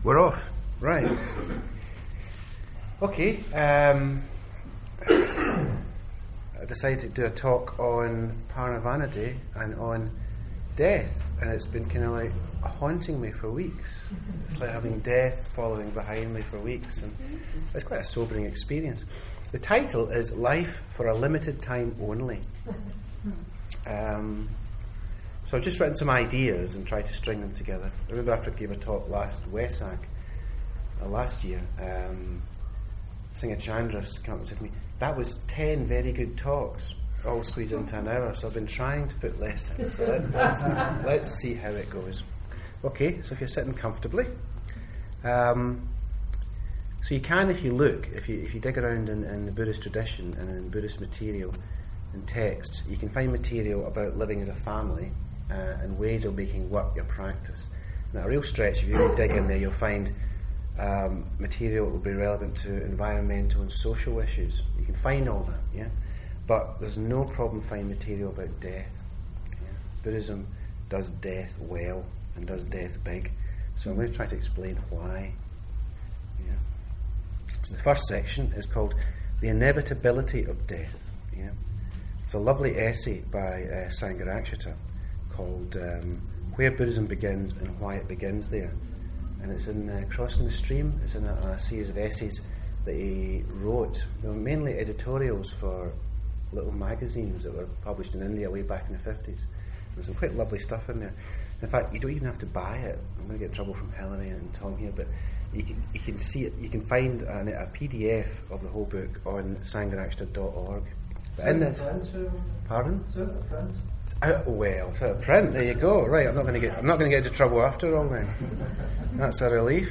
We're off. Right. Okay. I decided to do a talk on Paravanaday and on death, and it's been kind of like haunting me for weeks. It's like having death following behind me for weeks, and it's quite a sobering experience. The title is Life for a Limited Time Only. So I've just written some ideas and tried to string them together. I remember after I gave a talk last Wesak, last year, Singer Chandras came up and said to me, that was 10 very good talks, all squeezed into an hour, so I've been trying to put less in. So let's see how it goes. Okay, so if you're sitting comfortably, so you can, if you look, if you dig around in the Buddhist tradition and in Buddhist material and texts, you can find material about living as a family and ways of making work your practice. Now, a real stretch, if you really dig in there, you'll find material that will be relevant to environmental and social issues. You can find all that, yeah? But there's no problem finding material about death. Yeah? Buddhism does death well and does death big. So I'm going to try to explain why. Yeah? So the first section is called The Inevitability of Death. Yeah? It's a lovely essay by Sangharakshita called Where Buddhism Begins and Why It Begins There. And it's in Crossing the Stream. It's in a series of essays that he wrote. They were mainly editorials for little magazines that were published in India way back in the 50s. There's some quite lovely stuff in there. In fact, you don't even have to buy it. I'm going to get in trouble from Hillary and Tom here, but you can see it. You can find a PDF of the whole book on sangharakshita.org. In this, pardon? Is it a print? Well, it's out of print. There you go. Right, I'm not going to get into trouble after all. Then that's a relief.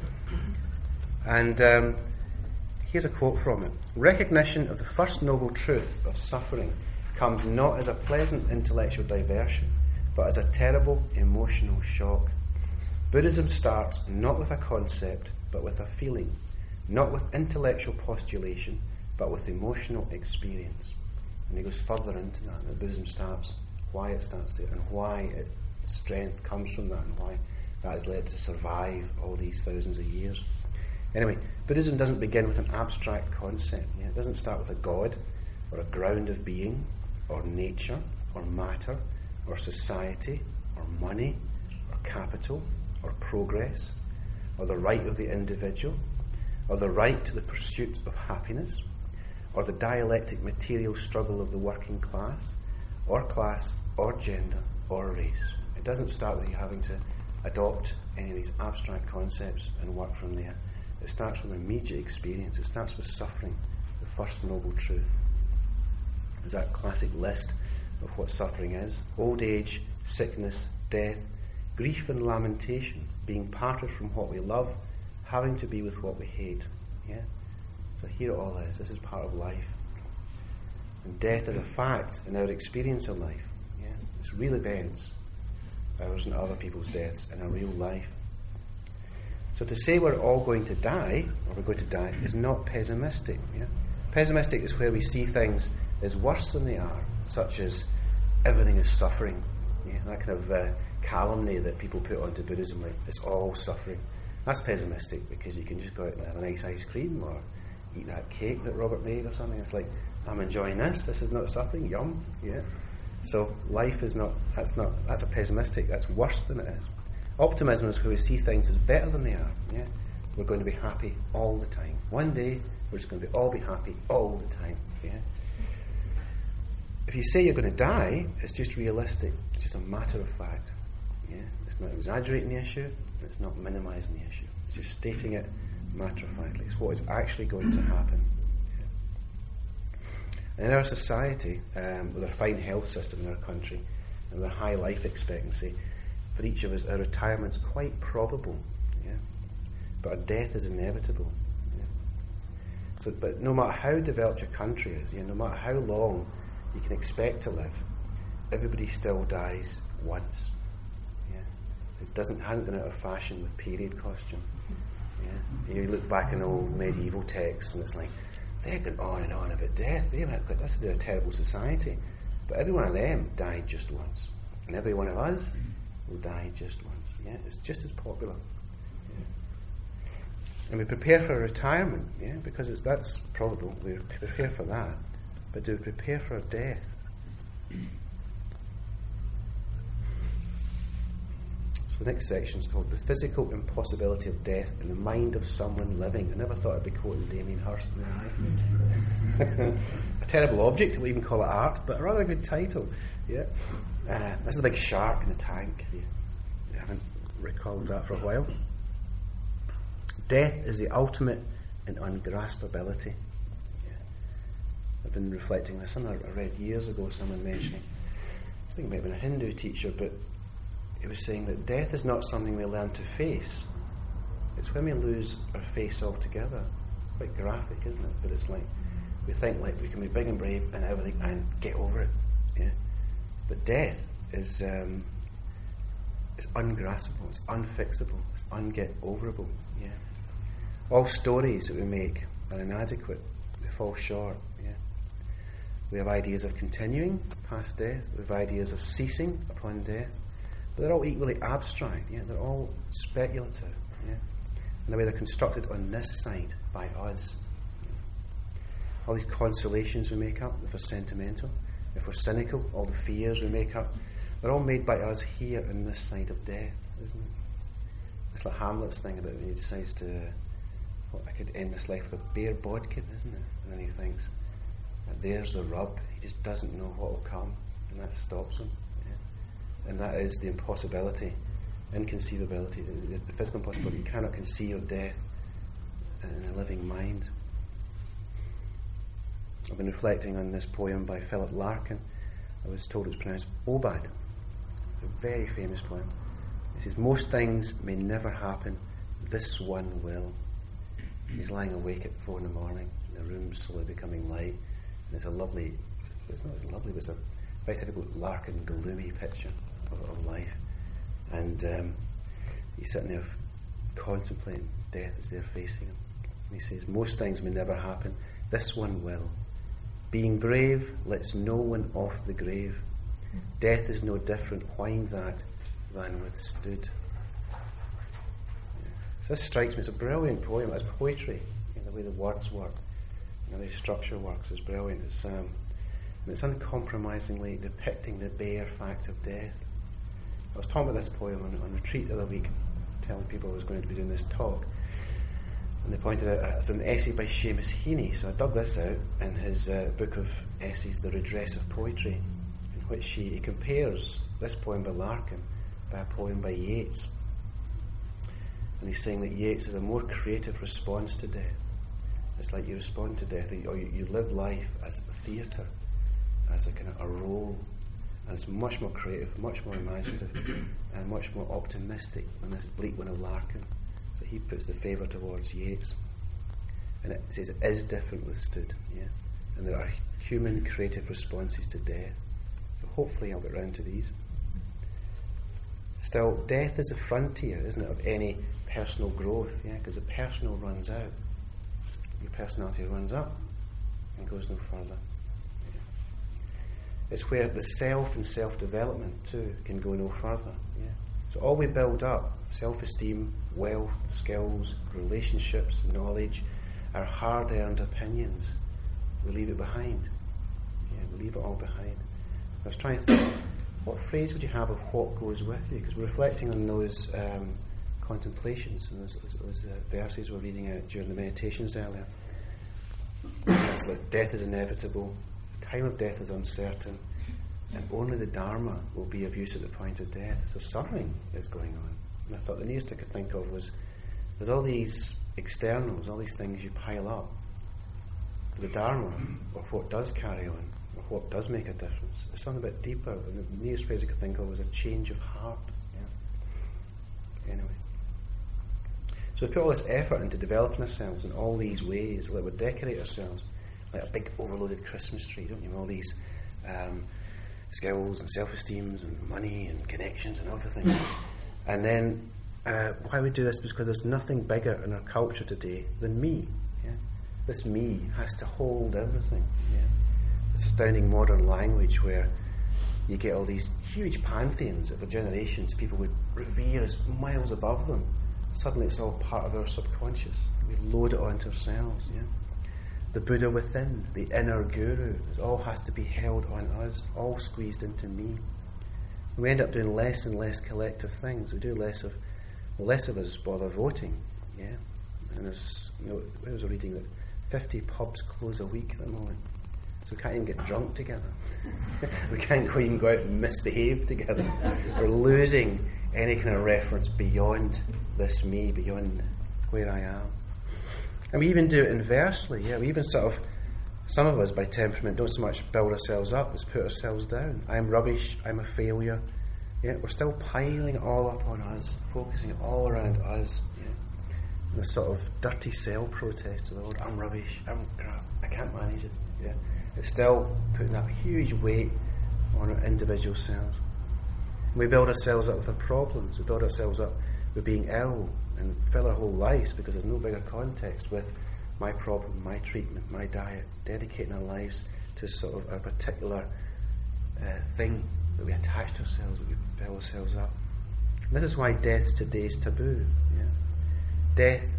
And here's a quote from it: "Recognition of the first noble truth of suffering comes not as a pleasant intellectual diversion, but as a terrible emotional shock. Buddhism starts not with a concept, but with a feeling, not with intellectual postulation, but with emotional experience." And he goes further into that. That Buddhism starts, why it starts there, and why its strength comes from that, and why that has led to survive all these thousands of years. Anyway, Buddhism doesn't begin with an abstract concept. Yeah? It doesn't start with a God, or a ground of being, or nature, or matter, or society, or money, or capital, or progress, or the right of the individual, or the right to the pursuit of happiness, or the dialectic material struggle of the working class, or gender, or race. It doesn't start with you having to adopt any of these abstract concepts and work from there. It starts from immediate experience. It starts with suffering, the first noble truth. There's that classic list of what suffering is: old age, sickness, death, grief and lamentation, being parted from what we love, having to be with what we hate. Yeah? So here it all is. This is part of life. And death is a fact in our experience of life. Yeah? It's real events, ours and other people's deaths in a real life. So to say we're all going to die, or we're going to die, is not pessimistic. Yeah? Pessimistic is where we see things as worse than they are, such as everything is suffering. Yeah? That kind of calumny that people put onto Buddhism, like it's all suffering. That's pessimistic, because you can just go out and have a nice ice cream or eat that cake that Robert made or something. It's like, I'm enjoying this is not suffering, yum. Yeah. So life is not, that's a pessimistic, that's worse than it is. Optimism is where we see things as better than they are. Yeah. We're going to be happy all the time. One day we're just going to all be happy all the time. Yeah. If you say you're going to die, it's just realistic. It's just a matter of fact. Yeah. It's not exaggerating the issue, it's not minimising the issue. It's just stating it matter-of-factly. It's what is actually going to happen. Yeah. In our society, with our fine health system in our country and our high life expectancy, for each of us, our retirement's quite probable. Yeah. But our death is inevitable. Yeah. So, but no matter how developed your country is, no matter how long you can expect to live, everybody still dies once. It hasn't gone out of fashion with period costume. Yeah? You look back in old medieval texts and it's like, they're going on and on about death. That's a terrible society. But every one of them died just once. And every one of us will die just once. Yeah? It's just as popular. Yeah. And we prepare for retirement, because that's probable. We prepare for that. But do we prepare for death? So the next section is called The Physical Impossibility of Death in the Mind of Someone Living. I never thought I'd be quoting Damien Hirst in my life. A terrible object, we even call it art, but a rather good title. Yeah. This is a big shark in the tank. You haven't recalled that for a while. Death is the ultimate in ungraspability. I've been reflecting on this. Something I read years ago, someone mentioning, I think it might have been a Hindu teacher, but he was saying that death is not something we learn to face. It's when we lose our face altogether. It's quite graphic, isn't it? But it's like, we think like we can be big and brave and everything and get over it. Yeah. But death is it's ungraspable, it's unfixable, it's unget-overable. Yeah. All stories that we make are inadequate. They fall short. Yeah. We have ideas of continuing past death. We have ideas of ceasing upon death. But they're all equally abstract. Yeah. They're all speculative. Yeah. In the way they're constructed on this side by us. Yeah. All these consolations we make up, if we're sentimental, if we're cynical, all the fears we make up, they're all made by us here on this side of death, isn't it? It's like Hamlet's thing about when he decides to, I could end this life with a bare bodkin, isn't it? And then he thinks, there's the rub. He just doesn't know what will come, and that stops him. Yeah? And that is the impossibility, inconceivability, the physical impossibility. You cannot conceive of death in a living mind. I've been reflecting on this poem by Philip Larkin. I was told it's pronounced Obad. It's a very famous poem. It says, most things may never happen, this one will. He's lying awake at 4 a.m, the room's slowly becoming light, and it's a lovely, it's not lovely, but it's a very typical Larkin gloomy picture of life. And he's sitting there contemplating death as they're facing him. And he says, most things may never happen, this one will. Being brave lets no one off the grave. Death is no different, whine that, than withstood. So this strikes me as a brilliant poem. It's poetry, the way the words work, the way the structure works is brilliant. It's uncompromisingly depicting the bare fact of death. I was talking about this poem on retreat the other week, telling people I was going to be doing this talk, and they pointed out it's an essay by Seamus Heaney. So I dug this out in his book of essays, The Redress of Poetry, in which he compares this poem by Larkin by a poem by Yeats. And he's saying that Yeats is a more creative response to death. It's like you respond to death, or you live life as a theatre, as a kind of a role, and it's much more creative, much more imaginative, and much more optimistic than this bleak one of Larkin. So he puts the favour towards Yeats, and it says it is different withstood, and there are human creative responses to death. So hopefully I'll get round to these. Still, death is a frontier, isn't it, of any personal growth, because the personal runs out. Your personality runs up and goes no further. It's where the self and self-development too can go no further. So all we build up, self-esteem, wealth, skills, relationships, knowledge, our hard-earned opinions, we leave it behind. We leave it all behind. I was trying to think, what phrase would you have of what goes with you? Because we're reflecting on those contemplations and those verses we're reading out during the meditations earlier. It's like death is inevitable, the time of death is uncertain, and only the Dharma will be of use at the point of death. So suffering is going on. And I thought the nearest I could think of was there's all these externals, all these things you pile up. The Dharma, or what does carry on, or what does make a difference, is something a bit deeper. And the nearest phrase I could think of was a change of heart. Anyway. So we put all this effort into developing ourselves in all these ways, like we decorate ourselves like a big overloaded Christmas tree, don't you? All these skills and self-esteems and money and connections and everything. And then why we do this is because there's nothing bigger in our culture today than me. This me has to hold everything. This astounding modern language where you get all these huge pantheons that for generations people would revere as miles above them. suddenly it's all part of our subconscious. We load it onto ourselves, yeah. The Buddha within, the inner guru, it all has to be held on us, all squeezed into me. We end up doing less and less collective things. We do less of us bother voting, yeah. And there's, I was reading that 50 pubs close a week at the moment. So we can't even get drunk together. We can't even go out and misbehave together. We're losing any kind of reference beyond this me, beyond where I am. And we even do it inversely. Yeah, we even sort of, some of us by temperament don't so much build ourselves up as put ourselves down. I'm rubbish, I'm a failure. Yeah, we're still piling it all up on us, focusing it all around us. Yeah. And a sort of dirty cell protest to the Lord. I'm rubbish, I'm crap, I can't manage it. Yeah. It's still putting that huge weight on our individual selves. We build ourselves up with our problems. We build ourselves up with being ill and fill our whole lives because there's no bigger context with my problem, my treatment, my diet, dedicating our lives to sort of a particular thing that we attach to ourselves, that we build ourselves up. And this is why death's today's taboo. Yeah? Death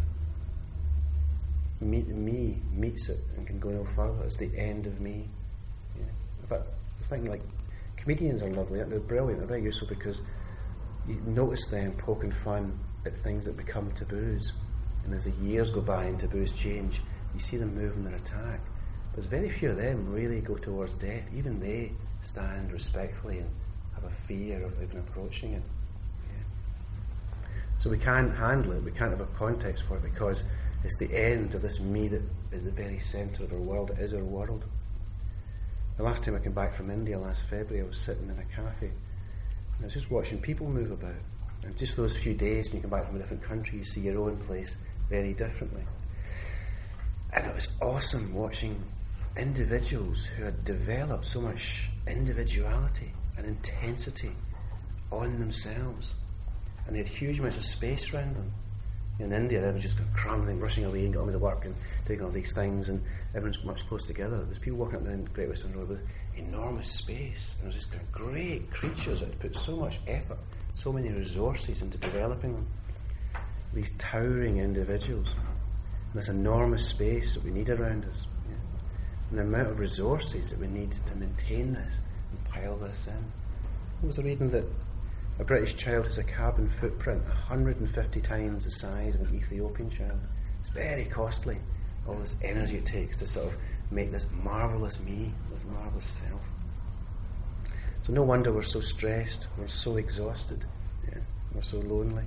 meets it and can go no further. It's the end of me. Yeah? But the thing, like, comedians are lovely, they're brilliant, they're very useful because you notice them poking fun at things that become taboos, and as the years go by and taboos change, you see them move in their attack. But there's very few of them really go towards death. Even they stand respectfully and have a fear of even approaching it. Yeah. So we can't handle it, we can't have a context for it because it's the end of this me that is the very centre of our world. It is our world. The last time I came back from India last February, I was sitting in a cafe and I was just watching people move about. And just for those few days when you come back from a different country, you see your own place very differently. And it was awesome watching individuals who had developed so much individuality and intensity on themselves. And they had huge amounts of space around them. In India, they were just crumbling, rushing away and getting on with the work and doing all these things, and everyone's much closer together. There's people walking up the Great Western Road with enormous space, and there was just kind of great creatures that had put so much effort, so many resources into developing them. These towering individuals, and this enormous space that we need around us, yeah? And the amount of resources that we need to maintain this and pile this in. I was reading that a British child has a carbon footprint 150 times the size of an Ethiopian child. It's very costly, all this energy it takes to sort of make this marvellous me, this marvellous self. So no wonder we're so stressed, we're so exhausted, yeah, we're so lonely.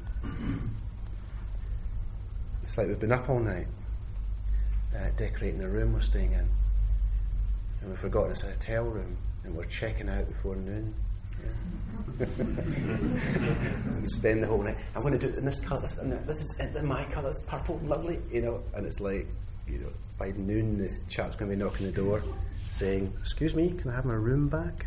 It's like we've been up all night decorating the room we're staying in, and we've forgotten it's a hotel room, and we're checking out before noon. Yeah. And spend the whole night. I'm going to do it in this colour. This is my colour. It's purple, lovely, And it's like, by noon the chap's going to be knocking the door, saying, "Excuse me, can I have my room back?"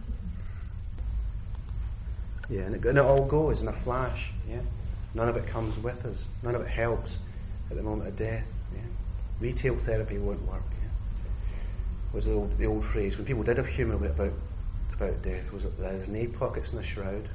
Yeah, and it all goes in a flash. Yeah, none of it comes with us. None of it helps at the moment of death. Yeah, retail therapy won't work. Yeah, was the old phrase when people did have humour about death, was that there's no pockets in a shroud.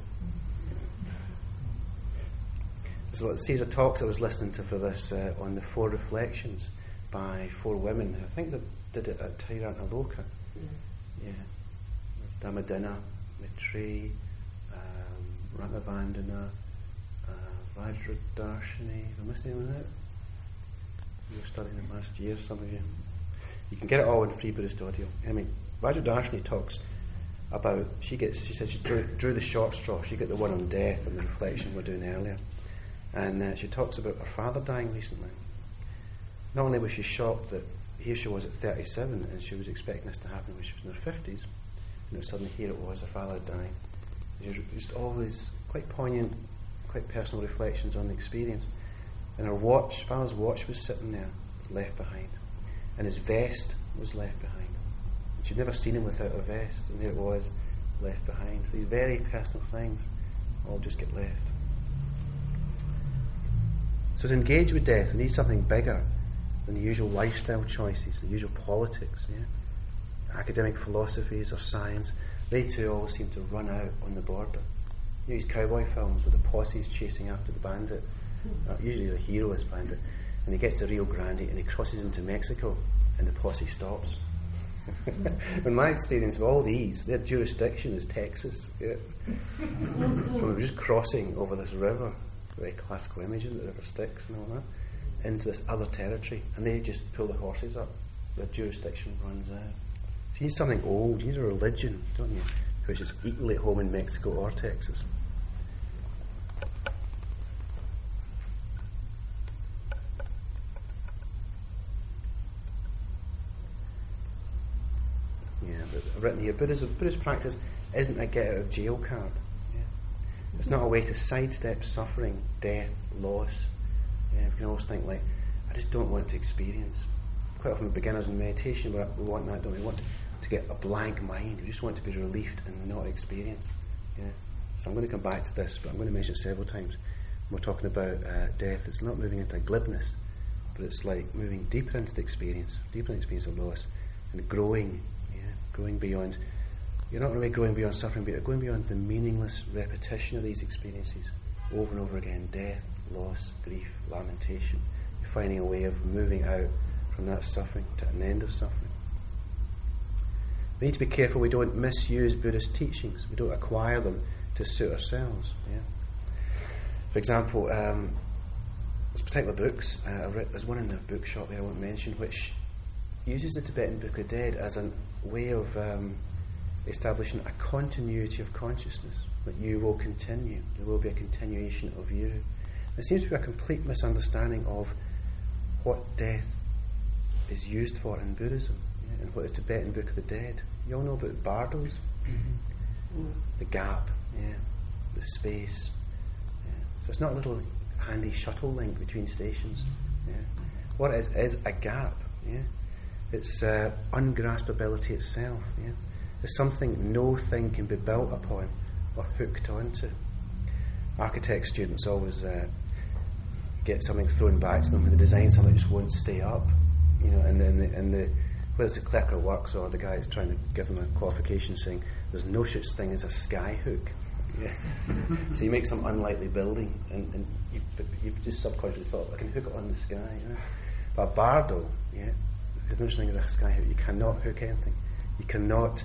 So let's see, there's a talk I was listening to for this on the 4 reflections by 4 women. I think they did it at Tirunelloka. Yeah. There's Dhammadinna, Maitreyi, Ratnavandana, Vajradarshini. Have I missed anyone out? You were studying it last year, some of you. You can get it all in free Buddhist audio. I mean, Vajradarshini talks about, she said she drew the short straw. She got the one on death and the reflection we were doing earlier. And she talks about her father dying recently. Not only was she shocked that here she was at 37 and she was expecting this to happen when she was in her 50s, and suddenly here it was, her father dying. Just always quite poignant, quite personal reflections on the experience. And her father's watch was sitting there, left behind. And his vest was left behind. And she'd never seen him without a vest, and there it was, left behind. So these very personal things all just get left. So to engage with death, we need something bigger than the usual lifestyle choices, the usual politics, yeah? Academic philosophies or science. They too always seem to run out on the border. These cowboy films with the posses chasing after the bandit Usually the hero is behind it. And he gets to Rio Grande and he crosses into Mexico and the posse stops. In my experience of all these, their jurisdiction is Texas. Yeah. We were just crossing over this river, very classical image of the river Styx and all that, into this other territory, and they just pull the horses up. Their jurisdiction runs out. So you need something old, you need a religion, don't you, which is equally at home in Mexico or Texas. I've written here, Buddhist practice isn't a get out of jail card. Yeah. It's not a way to sidestep suffering, death, loss. Yeah. We can always think like, I just don't want to experience. Quite often with beginners in meditation, we want that, don't we? We want to get a blank mind. We just want to be relieved and not experience. Yeah. So I'm going to come back to this, but I'm going to mention it several times. When we're talking about death, it's not moving into glibness, but it's like moving deeper into the experience of loss, and growing beyond. You're not really growing beyond suffering, but you're going beyond the meaningless repetition of these experiences over and over again. Death, loss, grief, lamentation. You're finding a way of moving out from that suffering to an end of suffering. We need to be careful we don't misuse Buddhist teachings. We don't acquire them to suit ourselves. Yeah. For example, there's particular books. There's one in the bookshop there I won't mention, which uses the Tibetan Book of Dead as a way of establishing a continuity of consciousness, that you will continue. There will be a continuation of you. There seems to be a complete misunderstanding of what death is used for in Buddhism, yeah, and what the Tibetan Book of the Dead. You all know about bardos, the gap, yeah, the space. Yeah. So it's not a little handy shuttle link between stations. Yeah. What it is a gap. Yeah. It's ungraspability itself. Yeah? It's something no thing can be built upon or hooked onto. Architect students always get something thrown back to them when they design something that just won't stay up. You know, and whether it's the clerk of works or the guy who's trying to give them a qualification saying there's no such thing as a sky hook. Yeah. So you make some unlikely building and you've just subconsciously thought, I can hook it on the sky. Yeah? But a bardo, yeah, there's no such thing as a sky hook. You cannot hook anything. You cannot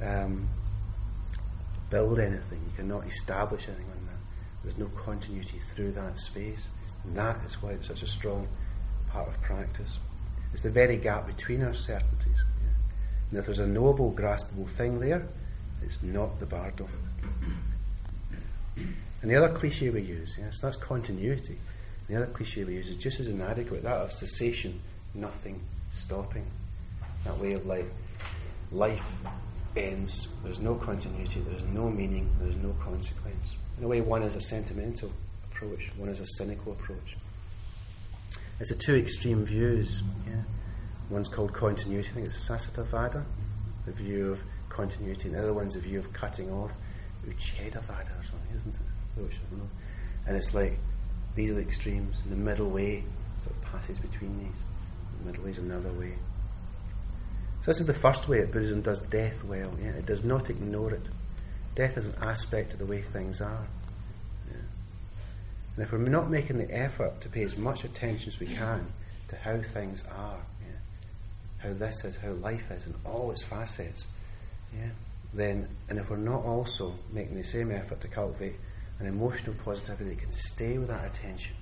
build anything. You cannot establish anything on that. There's no continuity through that space. And that is why it's such a strong part of practice. It's the very gap between our certainties. Yeah? And if there's a knowable, graspable thing there, it's not the bardo. And the other cliche we use, yeah, so that's continuity. The other cliche we use is just as inadequate, that of cessation, nothing stopping. That way of like life ends, there's no continuity, there's no meaning, there's no consequence. In a way, one is a sentimental approach, one is a cynical approach. It's the two extreme views. Yeah? One's called continuity, I think it's Sasattavada, the view of continuity, and the other one's the view of cutting off, Uchedavada or something, isn't it? Which I don't know. And it's like, these are the extremes, and the middle way sort of passes between these. The middle way is another way. So this is the first way that Buddhism does death well. Yeah? It does not ignore it. Death is an aspect of the way things are. Yeah? And if we're not making the effort to pay as much attention as we can to how things are, yeah? How this is, how life is, and all its facets, yeah? Then, and if we're not also making the same effort to cultivate an emotional positivity that can stay with that attention,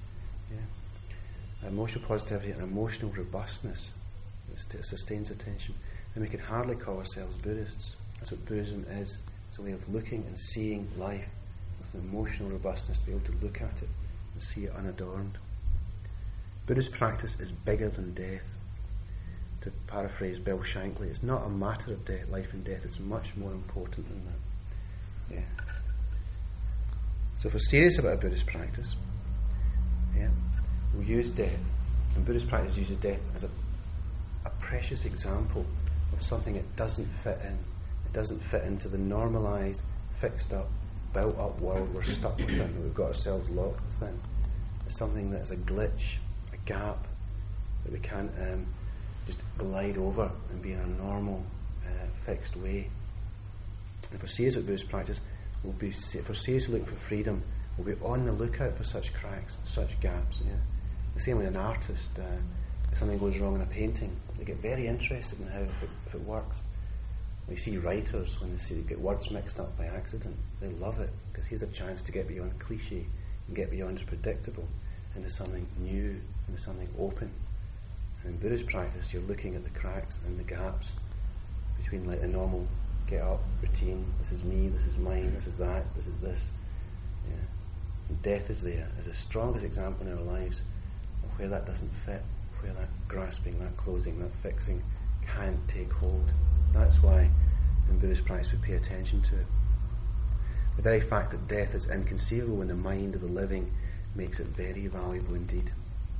yeah? Emotional positivity and emotional robustness that sustains attention, then we can hardly call ourselves Buddhists. That's what Buddhism is. It's a way of looking and seeing life with an emotional robustness, to be able to look at it and see it unadorned. Buddhist practice is bigger than death. To paraphrase Bill Shankly, it's not a matter of death, life and death, it's much more important than that. Yeah. So if we're serious about a Buddhist practice, yeah, we use death, and Buddhist practice uses death as a precious example of something that doesn't fit in. It doesn't fit into the normalised, fixed up, built up world we're stuck within, that we've got ourselves locked within. It's something that is a glitch, a gap, that we can't just glide over and be in a normal, fixed way. And if we're serious about Buddhist practice, if we're seriously looking for freedom, We'll be on the lookout for such cracks, such gaps. Yeah? The same with an artist. If something goes wrong in a painting, they get very interested in how if it works. We see writers, when they get words mixed up by accident, they love it, because here's a chance to get beyond cliche and get beyond predictable into something new, into something open. And in Buddhist practice, you're looking at the cracks and the gaps between like the normal get up routine, this is me, this is mine, this is that, this is this. Yeah. And death is there as the strongest example in our lives of where that doesn't fit, where that grasping, that closing, that fixing can't take hold. That's why in Buddhist practice we pay attention to it. The very fact that death is inconceivable in the mind of the living makes it very valuable indeed.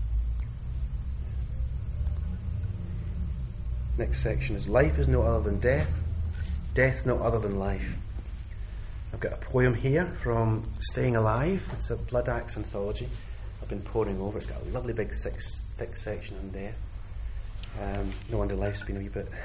Next section is life is no other than death, death no other than life. I've got a poem here from Staying Alive. It's a Blood Axe anthology. I've been poring over. It's got a lovely big thick section on death. No wonder life's been a wee bit...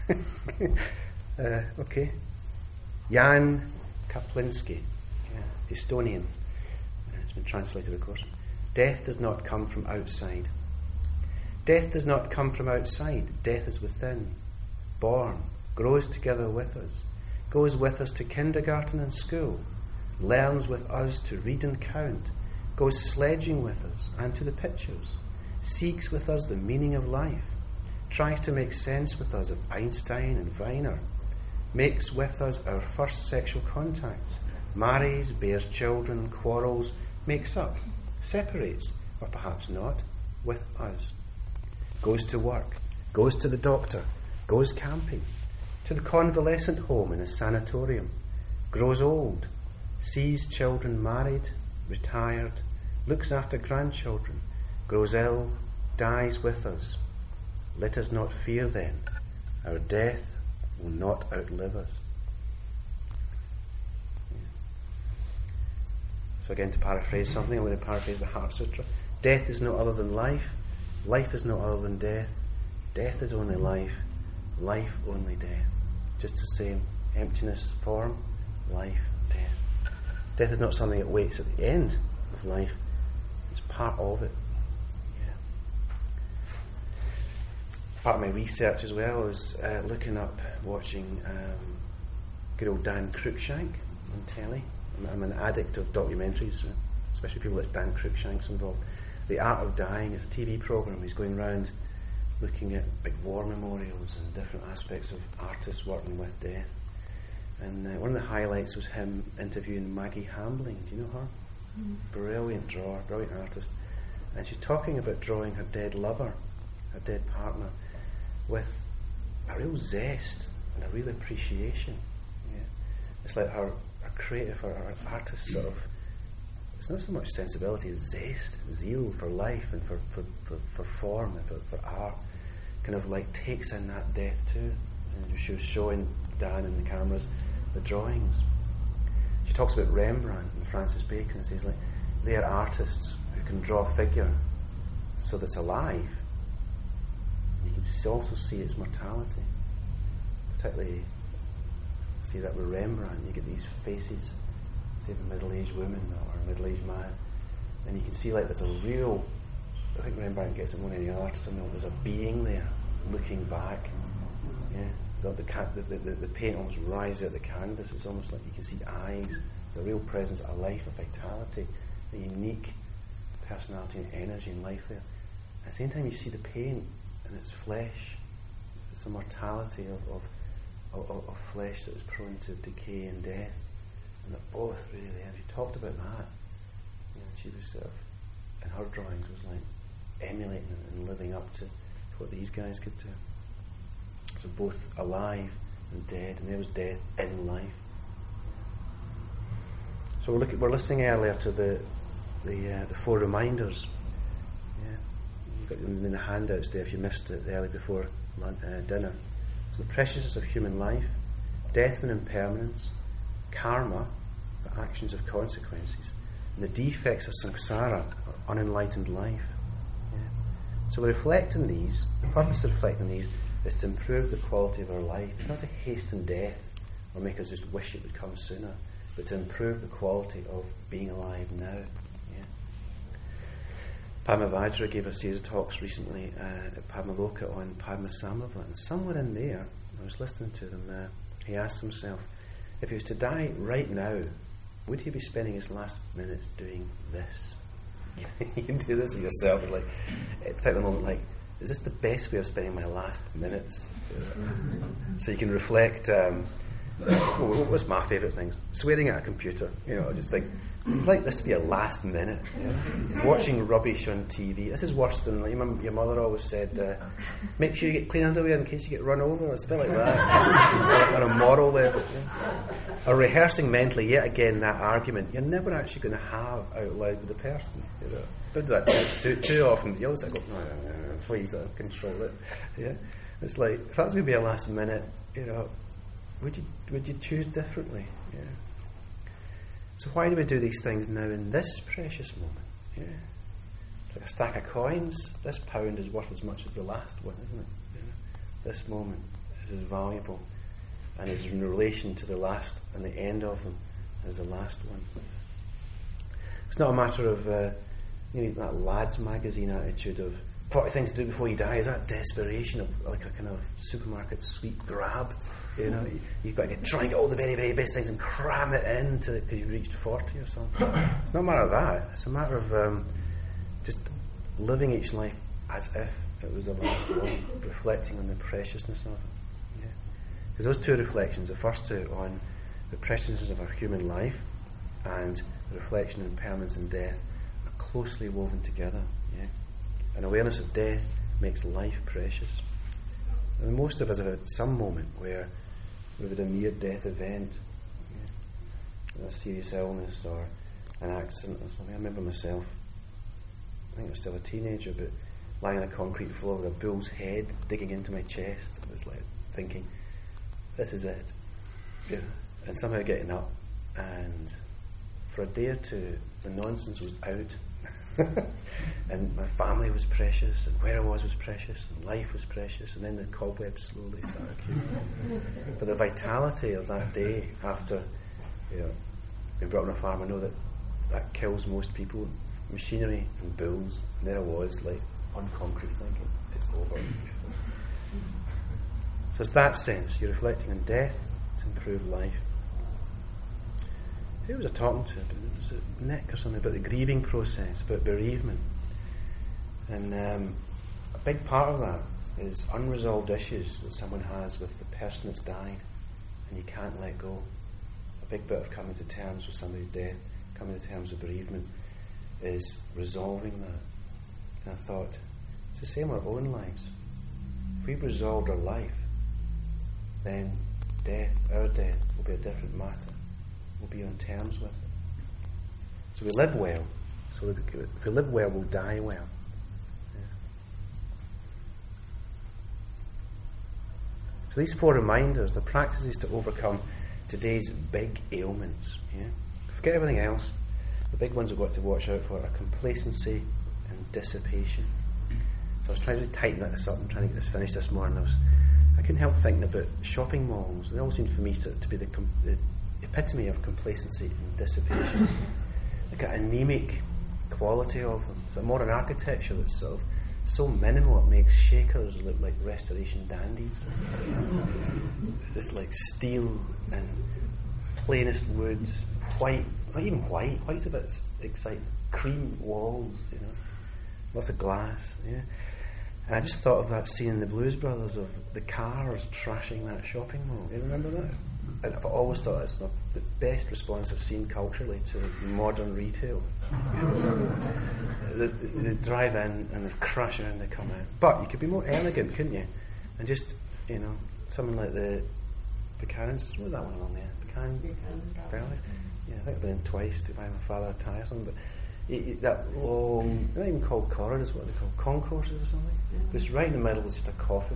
okay. Jan Kaplinski, Estonian. It's been translated, of course. Death does not come from outside. Death does not come from outside. Death is within. Born, grows together with us, goes with us to kindergarten and school, learns with us to read and count, goes sledging with us and to the pictures, seeks with us the meaning of life, tries to make sense with us of Einstein and Wiener, makes with us our first sexual contacts, marries, bears children, quarrels, makes up, separates, or perhaps not, with us, goes to work, goes to the doctor, goes camping, to the convalescent home in a sanatorium, grows old, sees children married, retired, looks after grandchildren, grows ill, dies with us. Let us not fear then. Our death will not outlive us. So again, to paraphrase something, I'm going to paraphrase the Heart Sutra. Death is no other than life. Life is no other than death. Death is only life. Life only death. Just the same. Emptiness, form, life, death. Death is not something that waits at the end of life. It's part of it. Part of my research as well was looking up, watching good old Dan Cruikshank on telly. I'm an addict of documentaries, especially people like Dan Cruikshank's involved. The Art of Dying is a TV programme. He's going around looking at big war memorials and different aspects of artists working with death. And one of the highlights was him interviewing Maggie Hambling. Do you know her? Brilliant drawer, brilliant artist. And she's talking about drawing her dead lover, her dead partner, with a real zest and a real appreciation. Yeah. It's like her creative, her artist sort of, it's not so much sensibility as zest, zeal for life and for form and for art, kind of like takes in that death too. And she was showing Dan and the cameras the drawings. She talks about Rembrandt and Francis Bacon and says, like, they are artists who can draw a figure so that it's alive. You can also see its mortality. Particularly see that with Rembrandt, you get these faces, say of a middle-aged woman or a middle-aged man, and you can see like there's a real, I think Rembrandt gets it more than any artist, there's a being there looking back. Yeah, so the paint almost rises at the canvas. It's almost like you can see eyes. There's a real presence, a life, a vitality, a unique personality and energy and life there. At the same time, you see the paint and its flesh. It's a mortality of flesh that is prone to decay and death, and they're both really there. She talked about that. You know, she was sort of, in her drawings, was like emulating and living up to what these guys could do. So both alive and dead, and there was death in life. So we're listening earlier to the four reminders. Yeah, you've got them in the handouts there if you missed it early before dinner. So the preciousness of human life, death and impermanence, karma, the actions of consequences, and the defects of samsara, or unenlightened life. Yeah. So we reflect on these. The purpose of reflecting on these is to improve the quality of our life. It's not to hasten death or make us just wish it would come sooner. but to improve the quality of being alive now. Yeah. Padma Vajra gave a series of talks recently at Padmaloka on Padmasambhava, and somewhere in there, I was listening to them, he asked himself, if he was to die right now, would he be spending his last minutes doing this? You can do this with yourself. It's like, at a particular moment, like, is this the best way of spending my last minutes? So you can reflect. What was my favourite things? Swearing at a computer. I just think, I'd like this to be a last minute. Yeah? Watching rubbish on TV. This is worse than, like, your mother always said, make sure you get clean underwear in case you get run over. It's a bit like that. On a moral level. Yeah? Or rehearsing mentally, yet again, that argument you're never actually going to have out loud with the person. Don't do that too often. You always go, no, please, control it. Yeah? It's like, if that's going to be a last minute, would you choose differently? Yeah. So why do we do these things now in this precious moment? Yeah. It's like a stack of coins. This pound is worth as much as the last one, isn't it? This moment is as valuable and is in relation to the last and the end of them as the last one. It's not a matter of that Lads magazine attitude of 40 things to do before you die. Is that desperation of like a kind of supermarket sweet grab? You've got to try and get all the very, very best things and cram it in because you've reached 40 or something. It's not a matter of that. It's a matter of just living each life as if it was the last one, reflecting on the preciousness of it. Because those two reflections, the first two on the preciousness of our human life and the reflection on impermanence and death, are closely woven together. Yeah? An awareness of death makes life precious. And most of us have had some moment where we've had a near-death event, a serious illness or an accident or something. I remember myself, I think I was still a teenager, but lying on a concrete floor with a bull's head digging into my chest. It was like thinking, this is it. Yeah. And somehow getting up, and for a day or two the nonsense was out and my family was precious and where I was precious and life was precious, and then the cobwebs slowly started accumulating. But the vitality of that day after being brought up on a farm, I know that kills most people, machinery and bulls, and there I was like on concrete thinking it's over. So it's that sense, you're reflecting on death to improve life. Who was I talking to? Was it Nick or something about the grieving process, about bereavement? And a big part of that is unresolved issues that someone has with the person that's died and you can't let go. A big bit of coming to terms with somebody's death, coming to terms with bereavement, is resolving that. And I thought, it's the same in our own lives. If we've resolved our life, then our death, will be a different matter. We'll be on terms with it. So we live well. So if we live well, we'll die well. Yeah. So these 4 reminders, the practices to overcome today's big ailments. Yeah? Forget everything else. The big ones we've got to watch out for are complacency and dissipation. So I was trying to tighten this up and trying to get this finished this morning. I couldn't help thinking about shopping malls. They all seem for me to be the epitome of complacency and dissipation. Like an anemic quality of them. It's a modern architecture that's sort of so minimal it makes Shakers look like restoration dandies. Just like steel and plainest wood, just white, not even white. White's a bit exciting. Cream walls, lots of glass. Yeah. And I just thought of that scene in the Blues Brothers of the cars trashing that shopping mall. You remember that? And I've always thought it's the best response I've seen culturally to modern retail. They drive in and they crash it and they come out. But you could be more elegant, couldn't you? And just, something like the Buchanan's, what was that one along there? Buchanan Valley? Yeah, I think I've been in twice to buy my father a tie or something, but that long, they're not even called corridors, what are they called? Concourses or something? Just right in the middle is just a coffin.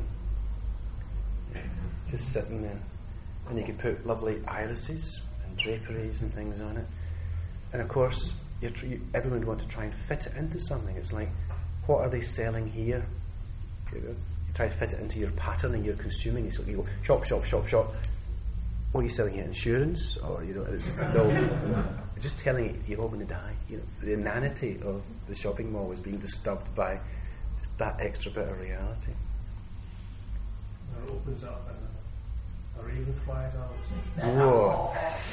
Just sitting there. And you can put lovely irises and draperies and things on it. And of course, everyone would want to try and fit it into something. It's like, what are they selling here? You try to fit it into your pattern and you're consuming. So you go, shop, shop, shop, shop. what are you selling here? Insurance? Or, it's just, no, I'm just telling you, you're all going to die. The inanity of the shopping mall is being disturbed by just that extra bit of reality. It opens up and a raven flies out. Whoa.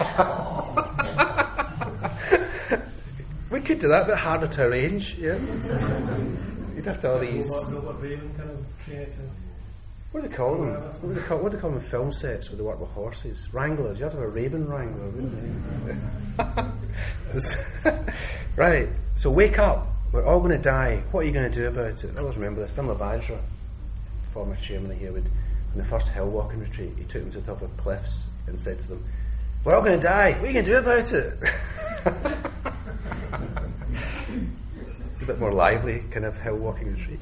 We could do that, a bit harder to arrange, yeah. You'd have to all these... What raven kind of shades and... What do they call them? What do they call them in film sets where they work with horses? Wranglers. You have to have a raven wrangler, wouldn't you? Right. So wake up. We're all going to die. What are you going to do about it? I always remember this. Vinla Vajra, former chairman of Harewood, in the first hill walking retreat, he took them to the top of cliffs and said to them, "We're all going to die. What are you going to do about it?" It's a bit more lively kind of hill walking retreat.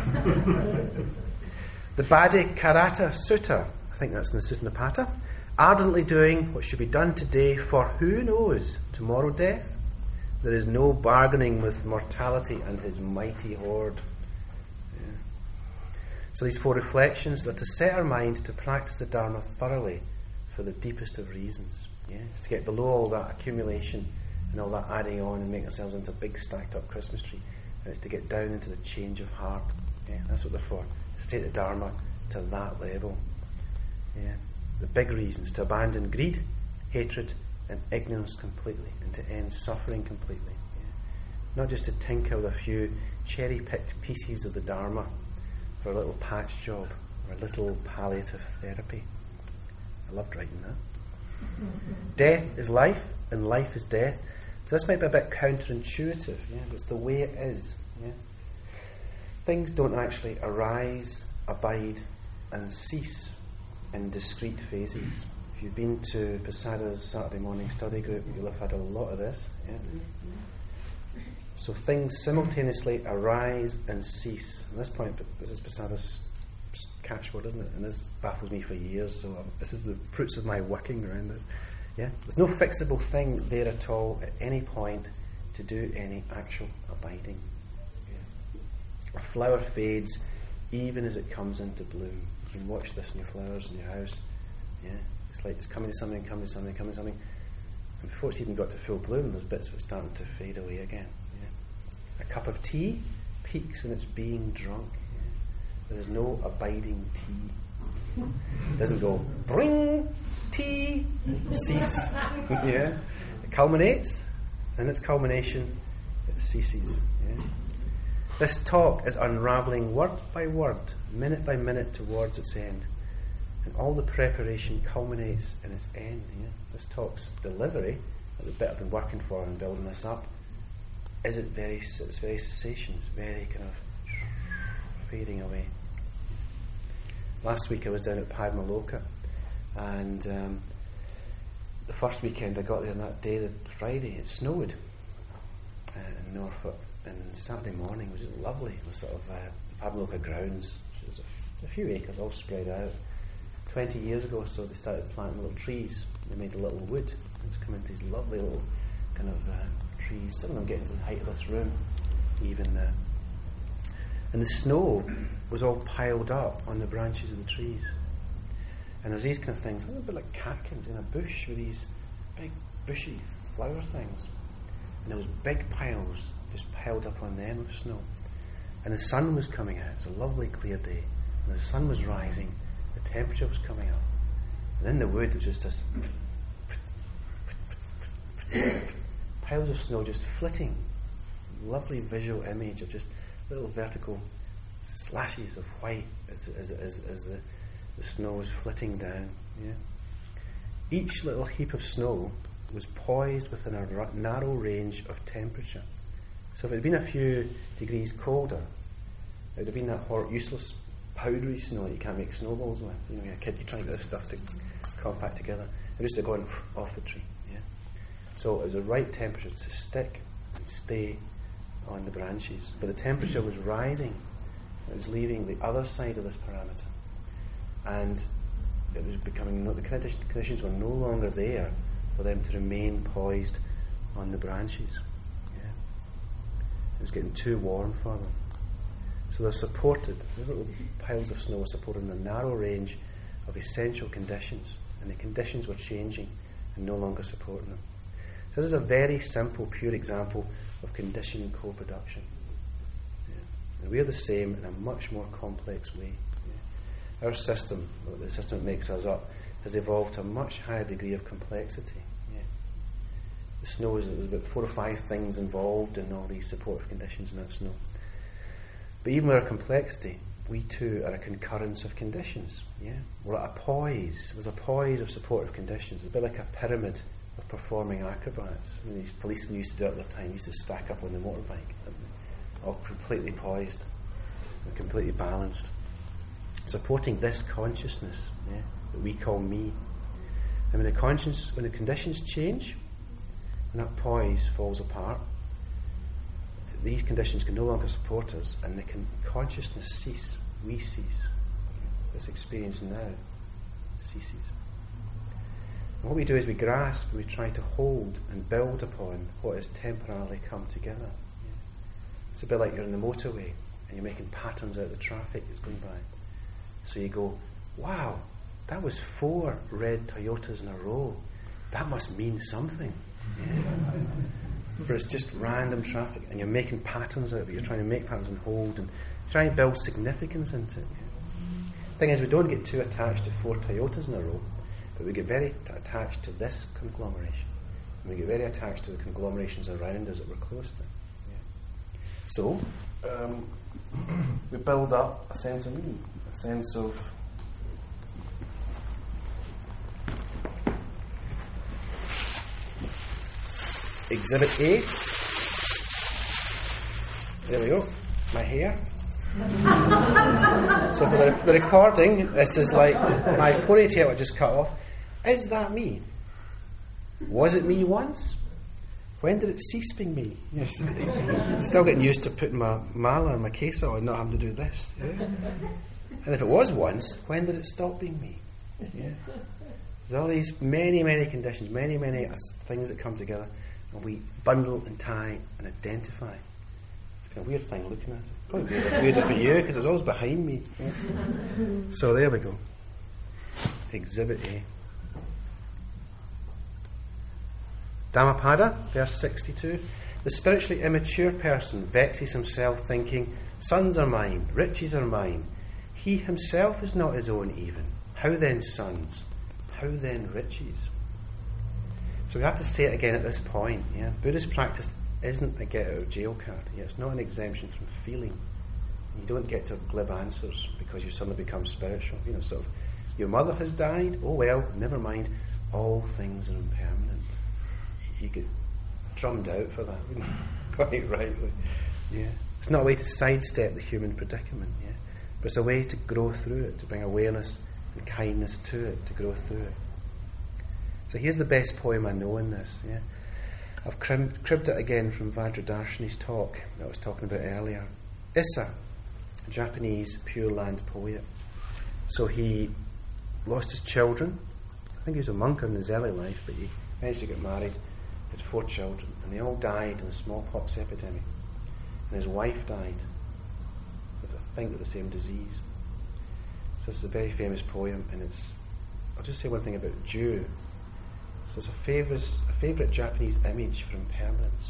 The Badi Karata Sutta, I think that's in the Sutta Nipata, ardently doing what should be done today, for who knows tomorrow death? There is no bargaining with mortality and his mighty horde. Yeah. So these 4 reflections are to set our mind to practice the Dharma thoroughly for the deepest of reasons. Yeah? It's to get below all that accumulation and all that adding on and make ourselves into a big stacked up Christmas tree. And it's to get down into the change of heart. Yeah? That's what they're for. To take the Dharma to that level. Yeah. The big reasons: to abandon greed, hatred and ignorance completely, and to end suffering completely. Yeah. Not just to tinker with a few cherry-picked pieces of the Dharma for a little patch job or a little palliative therapy. I loved writing that. Death is life and life is death. So this might be a bit counterintuitive, yeah, but it's the way it is. Yeah. Things don't actually arise, abide and cease in discrete phases. If you've been to Pasada's Saturday morning study group, you'll have had a lot of this. Yeah? So things simultaneously arise and cease. At this point, this is Pasada's catchword, isn't it? And this baffles me for years, so this is the fruits of my working around this. Yeah? There's no fixable thing there at all at any point to do any actual abiding. A flower fades even as it comes into bloom. You can watch this in your flowers in your house. Yeah, it's like it's coming to something, coming to something, coming to something. And before it's even got to full bloom, there's bits of it starting to fade away again. Yeah. A cup of tea peaks in its being drunk. Yeah. There is no abiding tea. It doesn't go, bring tea, cease. Yeah. It culminates, and its culmination, it ceases. Yeah. This talk is unravelling word by word, minute by minute towards its end. And all the preparation culminates in its end. Yeah? This talk's delivery, the bit I've been working for and building this up, it's very cessation. It's very kind of fading away. Last week I was down at Padmaloka, and the first weekend I got there on that day, the Friday, it snowed in Norfolk. And Saturday morning was just lovely. It was sort of Padmaloka grounds, which was a few acres all spread out. 20 years ago or so, they started planting little trees. They made a little wood. It's come into these lovely little kind of trees. Some of them getting to the height of this room, even. And the snow was all piled up on the branches of the trees. And there's these kind of things, a little bit like catkins in a bush with these big bushy flower things. And there was big piles just piled up on them of snow. And the sun was coming out. It was a lovely clear day. And the sun was rising. The temperature was coming up. And in the wood was just this piles of snow just flitting. Lovely visual image of just little vertical slashes of white as the snow was flitting down. Yeah. Each little heap of snow was poised within a narrow range of temperature. So if it had been a few degrees colder, it would have been that hot, useless, powdery snow that you can't make snowballs with. You know, you're a kid, you're trying to get this stuff to compact together. It used to go off the tree. Yeah. So it was the right temperature to stick and stay on the branches. But the temperature was rising. It was leaving the other side of this parameter. And it was becoming, the conditions were no longer there for them to remain poised on the branches. It was getting too warm for them. So they're supported, those little piles of snow are supported in a narrow range of essential conditions. and the conditions were changing and no longer supporting them. So this is a very simple, pure example of conditioning co-production. Yeah. And we are the same in a much more complex way. Yeah. Our system, the system that makes us up, has evolved to a much higher degree of complexity. Yeah. The snow is there's about 4 or 5 things involved in all these supportive conditions in that snow. But even with our complexity, we too are a concurrence of conditions. Yeah, we're at a poise. There's a poise of supportive conditions. It's a bit like a pyramid of performing acrobats. I mean, these policemen used to do it at their time. Used to stack up on the motorbike, all completely poised and completely balanced, supporting this consciousness, yeah, that we call me. And when the conditions change, and that poise falls apart, these conditions can no longer support us, and the consciousness cease. We cease. This experience now ceases. And what we do is we grasp, we try to hold and build upon what has temporarily come together. Yeah. It's a bit like you're in the motorway and you're making patterns out of the traffic that's going by. So you go, wow, that was 4 red Toyotas in a row. That must mean something. Yeah. For it's just random traffic, and you're making patterns out of it. You're trying to make patterns and hold and trying to build significance into it. The thing is, we don't get too attached to 4 Toyotas in a row, but we get very attached to this conglomeration. And we get very attached to the conglomerations around us that we're close to. Yeah. So, we build up a sense of me, a sense of Exhibit A. There we go. My hair. So for the recording, this is like my ponytail I just cut off. Is that me? Was it me once? When did it cease being me? Yes. Still getting used to putting my mala and my case on and not having to do this. Yeah? And if it was once, when did it stop being me? Yeah. There's all these many, many conditions, many, many things that come together. And we bundle and tie and identify. It's kind of a weird thing looking at it. Probably weirder for you because it's always behind me. Yeah. So there we go. Exhibit A. Dhammapada, verse 62. The spiritually immature person vexes himself thinking, sons are mine, riches are mine. He himself is not his own even. How then sons? How then riches? So we have to say it again at this point. Yeah? Buddhist practice isn't a get out of jail card. Yeah? It's not an exemption from feeling. You don't get to glib answers because you suddenly become spiritual. You know, sort of, your mother has died. Oh well, never mind. All things are impermanent. You get drummed out for that, wouldn't you? Quite rightly. Yeah. It's not a way to sidestep the human predicament. Yeah. But it's a way to grow through it, to bring awareness and kindness to it, to grow through it. So here's the best poem I know in this. Yeah, I've cribbed it again from Vajradarshini's talk that I was talking about earlier. Issa, a Japanese Pure Land poet. So he lost his children. I think he was a monk in his early life, but he managed to get married, had 4 children, and they all died in a smallpox epidemic. And his wife died with, I think, the same disease. So this is a very famous poem, and I'll just say one thing about dew. So it's a favourite Japanese image for impermanence.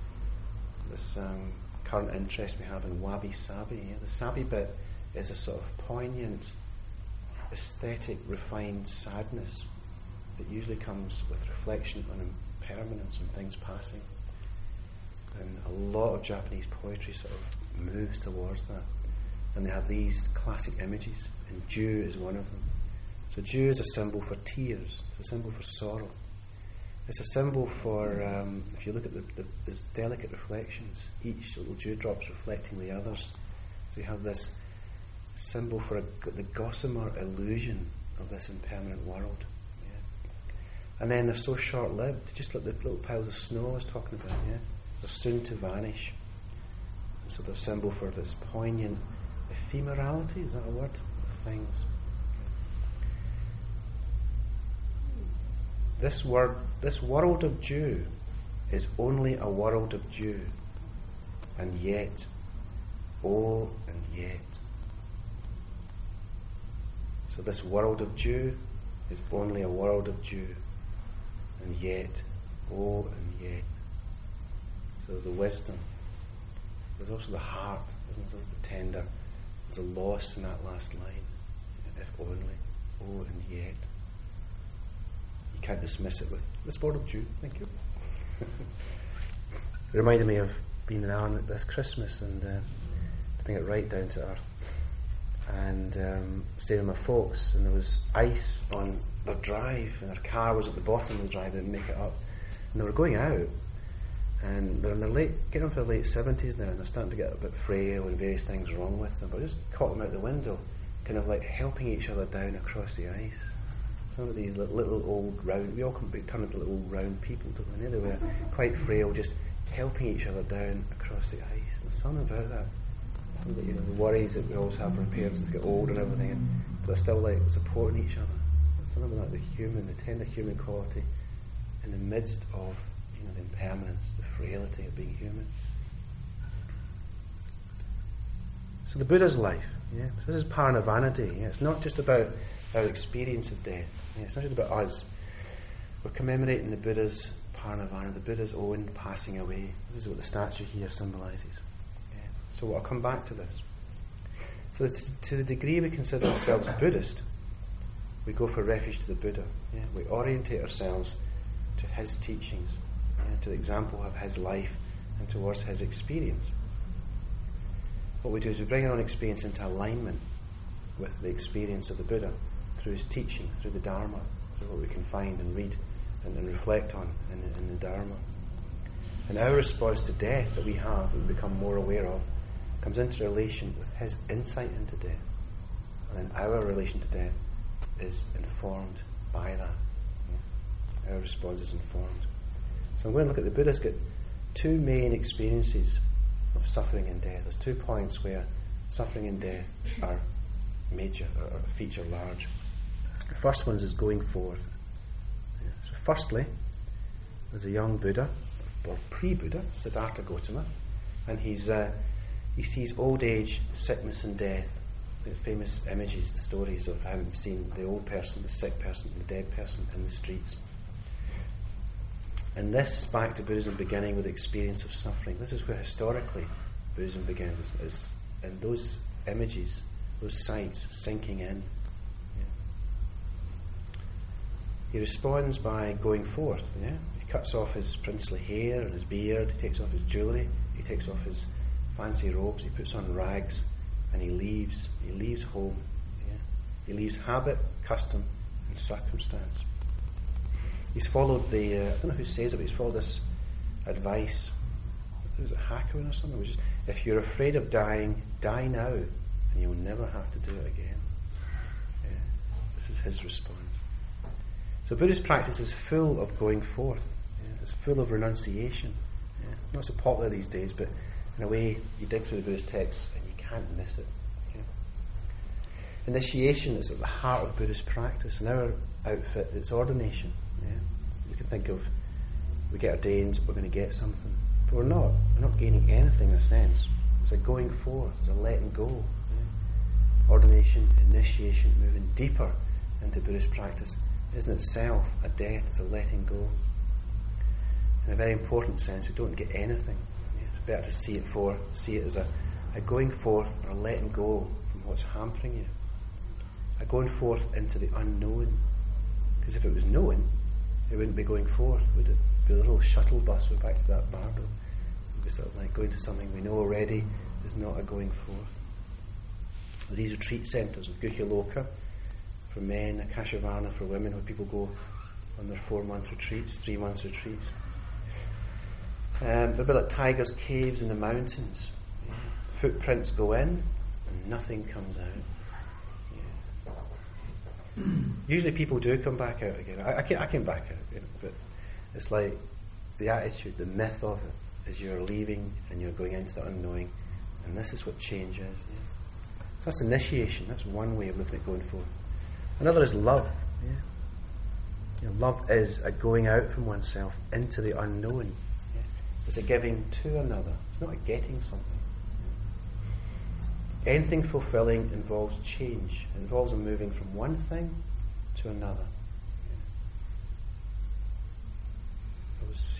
This current interest we have in wabi-sabi. Yeah? The sabi bit is a sort of poignant, aesthetic, refined sadness that usually comes with reflection on impermanence and things passing. And a lot of Japanese poetry sort of moves towards that. And they have these classic images, and dew is one of them. So dew is a symbol for tears, it's a symbol for sorrow. It's a symbol for, if you look at these delicate reflections, each little dewdrop's reflecting the others. So you have this symbol for the gossamer illusion of this impermanent world. Yeah. And then they're so short-lived, just like the little piles of snow I was talking about. Yeah, they're soon to vanish. And so they're a symbol for this poignant ephemerality, is that a word? Of things. This world of dew is only a world of dew, and yet, oh, and yet. So this world of dew is only a world of dew, and yet, oh, and yet. So there's the wisdom, there's also the heart, there's the tender, there's a loss in that last line. If only, oh, and yet. You can't dismiss it with this world of dew. Thank you. It reminded me of being in Ireland this Christmas and to bring it right down to earth. And staying with my folks, and there was ice on their drive, and their car was at the bottom of the drive. They didn't make it up, and they were going out, and they're in their getting on for their late 70s now, and they're starting to get a bit frail and various things wrong with them. But I just caught them out the window, kind of like helping each other down across the ice. Some of these little old round, we all turn into little round people, don't we? They were quite frail, just helping each other down across the ice. There's something about that. The worries that we always have for our parents as they get older and everything, but they're still like supporting each other. There's something about the tender human quality in the midst of the impermanence, the frailty of being human. So the Buddha's life, so this is Parinavanadi. It's not just about our experience of death. It's not just about us. We're commemorating the Buddha's Parinavana, the Buddha's own passing away. This is what the statue here symbolises. So I'll come back to this. So to the degree we consider ourselves Buddhist, we go for refuge to the Buddha. We orientate ourselves to his teachings, to the example of his life and towards his experience. What we do is we bring our own experience into alignment with the experience of the Buddha through his teaching, through the Dharma, through what we can find and read and reflect on in the Dharma. And our response to death that we have, that we become more aware of, comes into relation with his insight into death. And then our relation to death is informed by that. Our response is informed. So I'm going to look at the Buddha's got two main experiences of suffering and death. There's 2 points where suffering and death are major, or feature large. The first one is going forth. So firstly, there's a young Buddha, or pre-Buddha, Siddhartha Gautama, and he sees old age, sickness and death. The famous images, the stories of him seeing the old person, the sick person, the dead person in the streets. And this, back to Buddhism, beginning with the experience of suffering. This is where historically Buddhism begins, is in those images, those sights sinking in. He responds by going forth. He cuts off his princely hair and his beard, he takes off his jewellery, he takes off his fancy robes, he puts on rags, and he leaves home. He leaves habit, custom and circumstance. He's followed I don't know who says it, but he's followed this advice. Was it Hakuin or something? Which is, if you're afraid of dying, die now, and you'll never have to do it again. This is his response. So Buddhist practice is full of going forth. It's full of renunciation. Not so popular these days, but in a way, you dig through the Buddhist texts and you can't miss it. Initiation is at the heart of Buddhist practice. In our outfit, it's ordination. You can think of, we get ordained, we're going to get something. But we're not. We're not gaining anything in a sense. It's a going forth, it's a letting go. Ordination, initiation, moving deeper into Buddhist practice is in itself a death, it's a letting go. In a very important sense, we don't get anything. It's better to see it as a going forth or letting go from what's hampering you. A going forth into the unknown. Because if it was known, it wouldn't be going forth, would it? It'd be a little shuttle bus. We're back to that Bardo. It'd be sort of like going to something we know already is not a going forth. These retreat centres of Guhyaloka for men, Akashavarna for women, where people go on their 4-month retreats, 3-month retreats. They're a bit like tigers' caves in the mountains. Footprints go in and nothing comes out. Usually people do come back out again. I came back out, but it's like the attitude, the myth of it is you're leaving and you're going into the unknowing, and this is what change is. So that's initiation. That's one way of looking at going forth. Another is love. Love is a going out from oneself into the unknown. It's a giving to another. It's not a getting something. Anything fulfilling involves change. It involves a moving from one thing to another.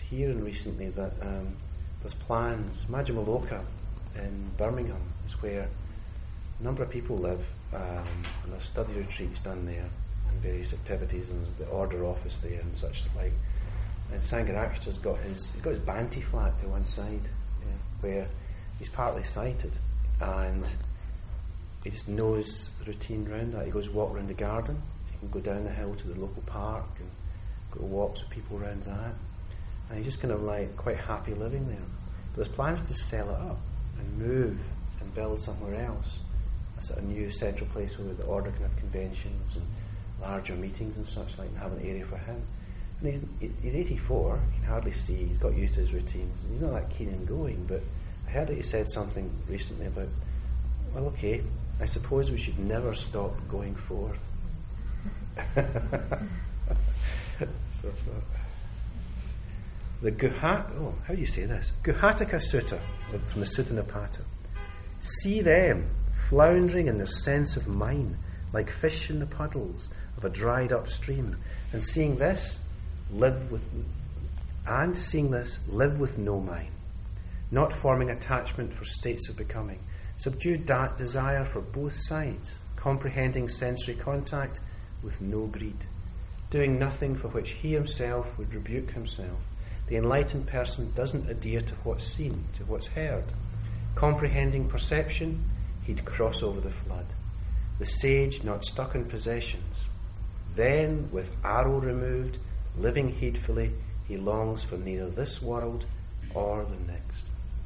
hearing recently that there's plans. Majumaloka in Birmingham is where a number of people live, and there's study retreats done there and various activities, and there's the order office there and such like. And Sangharakshita's got his Banti flat to one side, where he's partly sighted, and he just knows the routine around that. He goes walk around the garden, he can go down the hill to the local park and go walks with people around that, and he's just kind of like quite happy living there. But there's plans to sell it up and move and build somewhere else, a sort of new central place where the order can have conventions and larger meetings and such like, and have an area for him. And he's 84, he can hardly see, he's got used to his routines, and he's not that keen on going, but I heard that he said something recently about, well, okay, I suppose we should never stop going forth. The how do you say this? Guhataka Sutta, from the Sutta Nipata. See them floundering in their sense of mine, like fish in the puddles of a dried up stream, and seeing this, live with no mind, not forming attachment for states of becoming, subdued desire for both sides, comprehending sensory contact with no greed, doing nothing for which he himself would rebuke himself. The enlightened person doesn't adhere to what's seen, to what's heard. Comprehending perception, he'd cross over the flood. The sage not stuck in possessions. Then, with arrow removed, living heedfully, he longs for neither this world or the next.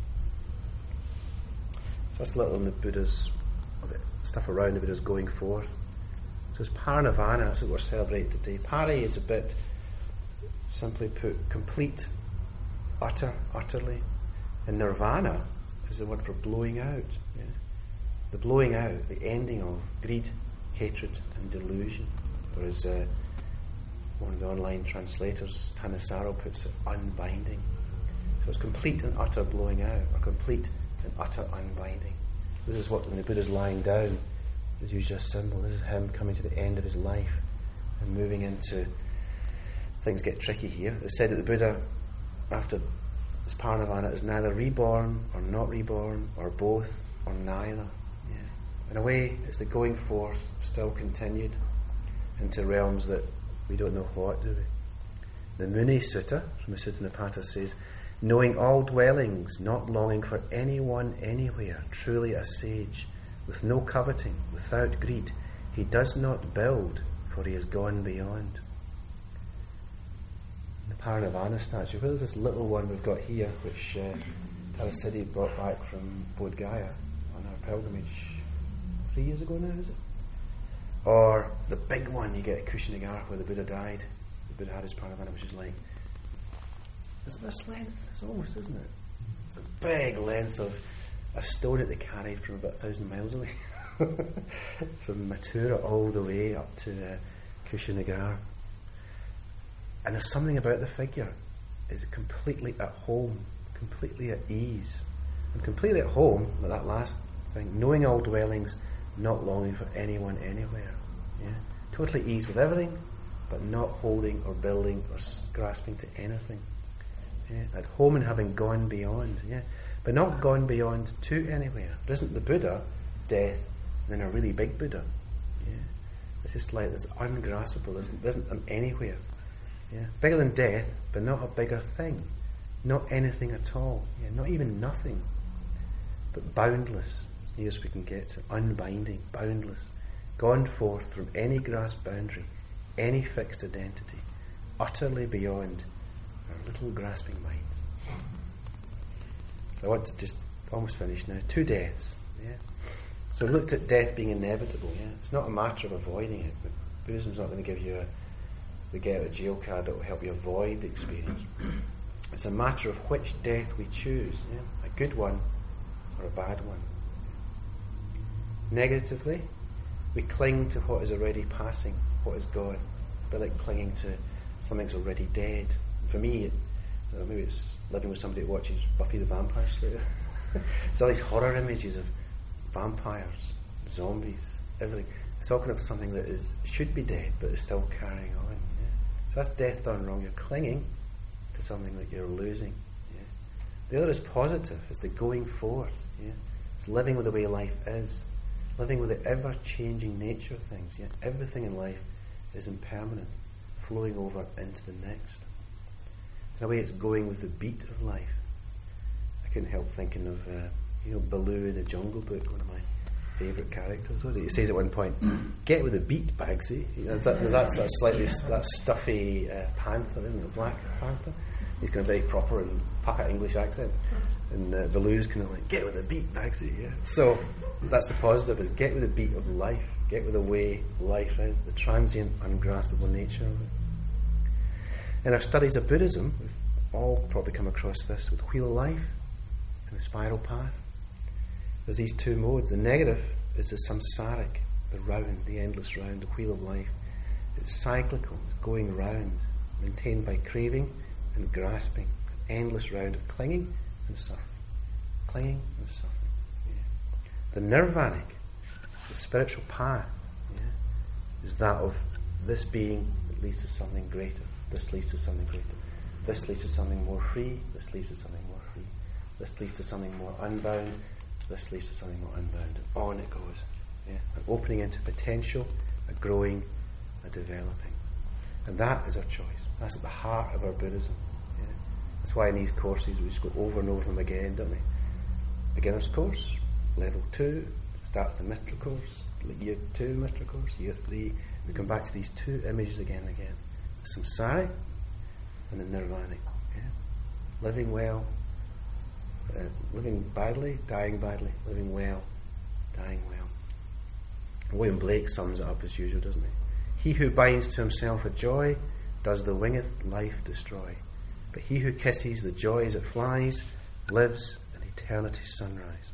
So that's a little in the Buddha's stuff around the Buddha's going forth. So it's Parinirvana, that's what we're celebrating today. Pari is a bit, simply put, complete, utterly. And Nirvana is the word for blowing out. Yeah? The blowing out, the ending of greed, hatred and delusion. Or as one of the online translators, Thanissaro, puts it, unbinding. So it's complete and utter blowing out, or complete and utter unbinding. This is what, when the Buddha's lying down, is used as a symbol. This is him coming to the end of his life and moving into, things get tricky here. It's said that the Buddha, after his Parinirvana, is neither reborn or not reborn, or both, or neither. Yeah. In a way, it's the going forth still continued into realms that we don't know what, do we? The Muni Sutta, from the Sutta Nipata, says, knowing all dwellings, not longing for anyone anywhere, truly a sage, with no coveting, without greed, he does not build, for he has gone beyond. The Parinirvana statue, where's this little one we've got here, which Tara Siddhi brought back from Bodh Gaya on our pilgrimage 3 years ago now, is it? Or the big one you get at Kushinagar where the Buddha died. The Buddha had his Parinirvana, which is like, is it this length? It's almost, isn't it? It's a big length of a stone that they carried from about 1,000 miles away. From Mathura all the way up to Kushinagar. And there's something about the figure. It's completely at home, completely at ease. And completely at home, with that last thing, knowing all dwellings, not longing for anyone anywhere. Yeah? Totally ease with everything, but not holding or building or grasping to anything. Yeah? At home and having gone beyond. Yeah? But not gone beyond to anywhere. There isn't the Buddha, death, and then a really big Buddha. Yeah? It's just like this ungraspable. There isn't an anywhere. Yeah? Bigger than death, but not a bigger thing. Not anything at all. Yeah? Not even nothing. But boundless. Near as we can get to unbinding, boundless, gone forth from any grasped boundary, any fixed identity, utterly beyond our little grasping minds. So I want to just almost finish now. 2 deaths. Yeah. So we looked at death being inevitable. Yeah. It's not a matter of avoiding it. But Buddhism's not going to give you the get out of jail card that will help you avoid the experience. It's a matter of which death we choose. Yeah. A good one or a bad one. Negatively, we cling to what is already passing, what is gone. It's a bit like clinging to something that's already dead. For me, maybe it's living with somebody who watches Buffy the Vampire Slayer. It's all these horror images of vampires, zombies, everything. It's all kind of something that should be dead, but is still carrying on. Yeah? So that's death done wrong. You're clinging to something that you're losing. Yeah. The other is positive. It's the going forth. Yeah. It's living with the way life is, living with the ever-changing nature of things. Yeah. Everything in life is impermanent, flowing over into the next. In a way, it's going with the beat of life. I couldn't help thinking of Baloo in the Jungle Book, one of my favourite characters. What is it? He says at one point, "Get with the beat, Bagsy." There's that sort of slightly that stuffy panther, isn't it? A black panther. He's got a very proper and pucker English accent, and Baloo's kind of like, "Get with the beat, Bagsy." Yeah. So that's the positive: is get with the beat of life, get with the way life is, the transient, ungraspable nature of it. In our studies of Buddhism, we've all probably come across this with Wheel of Life and the Spiral Path. There's these two modes. The negative is the samsaric, the round, the endless round, the wheel of life. It's cyclical, it's going round, maintained by craving and grasping, an endless round of clinging and suffering. Clinging and suffering. Yeah. The nirvanic, the spiritual path, is that of this being that leads to something greater. This leads to something greater. This leads to something more free. This leads to something more free. This leads to something more unbound. This leads to something more unbound. And on it goes. Yeah. An opening into potential, a growing, a developing. And that is our choice. That's at the heart of our Buddhism. Yeah. That's why in these courses we just go over and over them again, don't we? Beginner's course, level 2, start with the Mitra course, year 2 Mitra course, year 3. We come back to these two images again and again. The samsaric and the nirvanic. Yeah. Living well, living badly, dying badly, living well, dying well. William Blake sums it up as usual, doesn't he? He who binds to himself a joy does the winged life destroy. But he who kisses the joy as it flies lives in eternity's sunrise.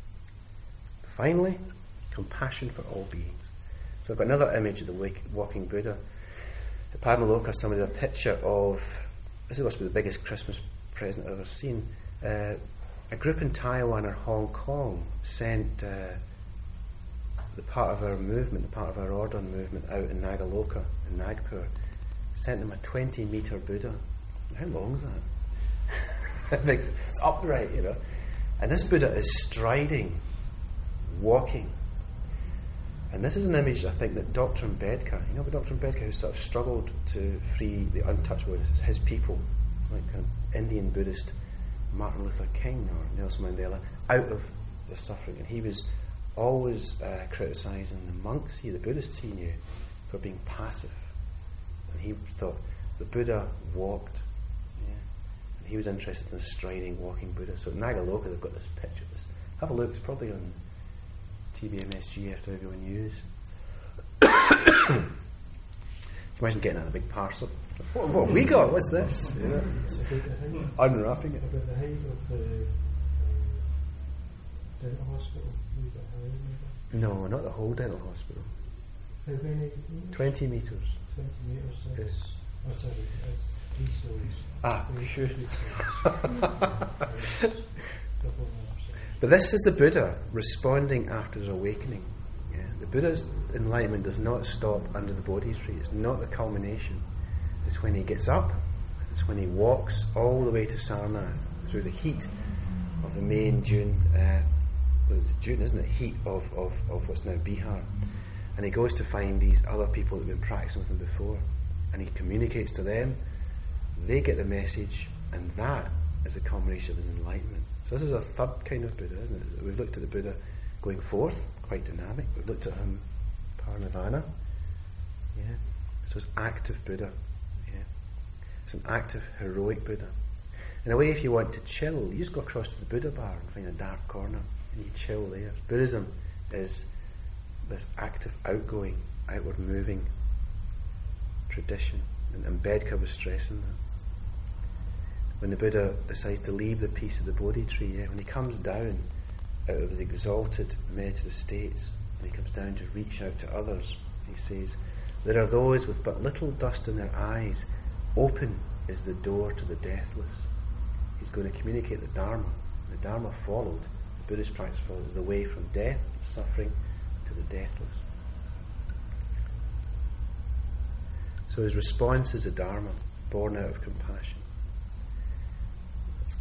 Finally, compassion for all beings. So I've got another image of the walking Buddha. At Padmaloka, somebody did a picture of, this must be the biggest Christmas present I've ever seen. A group in Taiwan or Hong Kong sent the part of our movement, the part of our Ordon movement out in Nagaloka, in Nagpur, sent them a 20-metre Buddha. How long is that? It's upright, you know. And this Buddha is striding, walking. And this is an image, I think, that Dr. Ambedkar, you know, Dr. Ambedkar, who sort of struggled to free the untouchable, his people, like kind of Indian Buddhist Martin Luther King or Nelson Mandela, out of the suffering. And he was always criticising the monks, the Buddhists he knew, for being passive. And he thought the Buddha walked. Yeah. And he was interested in the striding, walking Buddha. So at Nagaloka, they've got this picture. Have a look, it's probably on TBMSG after everyone news. Imagine getting on a big parcel. What have we got? What's this? Yeah. Unwrapping it. About the height of the dental hospital. No, not the whole dental hospital. How many? 20 metres. 20 metres. That's 3 stories. Ah, sure. Double. But this is the Buddha responding after his awakening. Yeah? The Buddha's enlightenment does not stop under the Bodhi tree. It's not the culmination. It's when he gets up. It's when he walks all the way to Sarnath through the heat of the main June. It's June, isn't it? Heat of what's now Bihar. And he goes to find these other people that have been practicing with him before. And he communicates to them. They get the message. And that is the culmination of his enlightenment. So this is a third kind of Buddha, isn't it? We've looked at the Buddha going forth, quite dynamic. We've looked at him parinirvana. Yeah. So it's active Buddha. Yeah. It's an active, heroic Buddha. In a way, if you want to chill, you just go across to the Buddha bar and find a dark corner and you chill there. Buddhism is this active, outgoing, outward moving tradition. And Ambedkar was stressing that. When the Buddha decides to leave the peace of the Bodhi tree, when he comes down out of his exalted meditative states, and he comes down to reach out to others, he says, there are those with but little dust in their eyes. Open is the door to the deathless. He's going to communicate the Dharma. The Dharma followed, the Buddhist practice followed, the way from death, suffering, to the deathless. So his response is the Dharma, born out of compassion.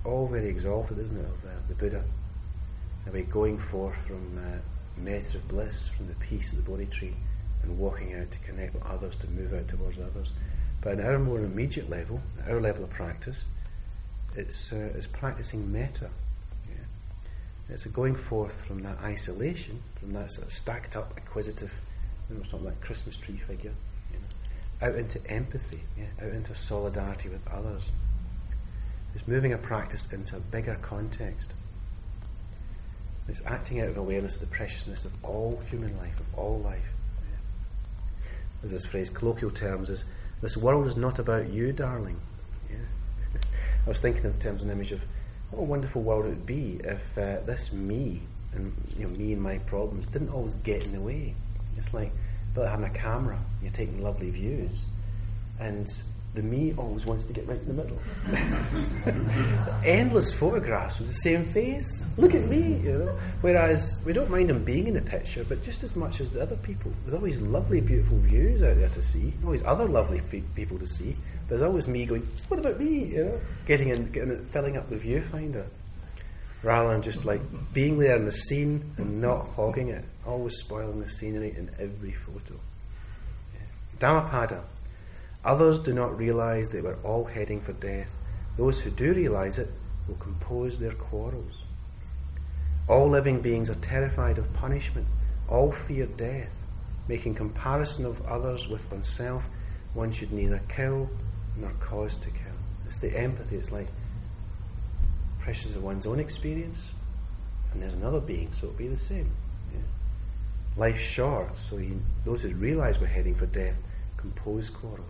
all very exalted, isn't it, of the Buddha? The way going forth from metta of bliss, from the peace of the Bodhi tree, and walking out to connect with others, to move out towards others. But at our more immediate level, at our level of practice, it's practicing metta. Yeah? It's a going forth from that isolation, from that sort of stacked up, acquisitive, I was talking about Christmas tree figure, out into empathy, out into solidarity with others. It's moving a practice into a bigger context. It's acting out of awareness of the preciousness of all human life, of all life. Yeah. There's this phrase, colloquial terms, is, this world is not about you, darling. Yeah. I was thinking in terms of an image of what a wonderful world it would be if this me, and me and my problems, didn't always get in the way. It's like having a camera, you're taking lovely views, and the me always wants to get right in the middle. Endless photographs with the same face. Look at me, Whereas we don't mind him being in the picture, but just as much as the other people. There's always lovely, beautiful views out there to see. Always other lovely people to see. There's always me going, what about me? Getting it, filling up the viewfinder, rather than just like being there in the scene and not hogging it. Always spoiling the scenery in every photo. Yeah. Dhammapada. Others do not realise that we're all heading for death. Those who do realise it will compose their quarrels. All living beings are terrified of punishment. All fear death. Making comparison of others with oneself, one should neither kill nor cause to kill. It's the empathy. It's like precious of one's own experience, and there's another being, so it'll be the same. Yeah. Life's short, so those who realise we're heading for death compose quarrels.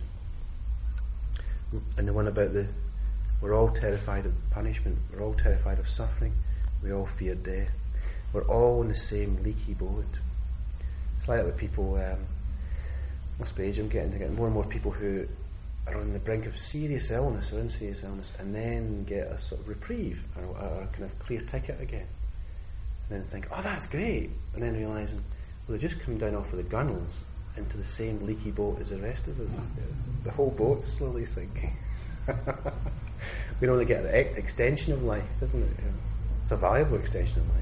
And the one about we're all terrified of punishment, we're all terrified of suffering, we all fear death, we're all in the same leaky boat. It's like that with people, must be age, I'm getting more and more people who are on the brink of serious illness or in serious illness, and then get a sort of reprieve or a kind of clear ticket again, and then think, oh, that's great, and then realising, well, they've just come down off of the gunnels into the same leaky boat as the rest of us. The whole boat's slowly sinking. We only get an extension of life, isn't it? It's a valuable extension of life.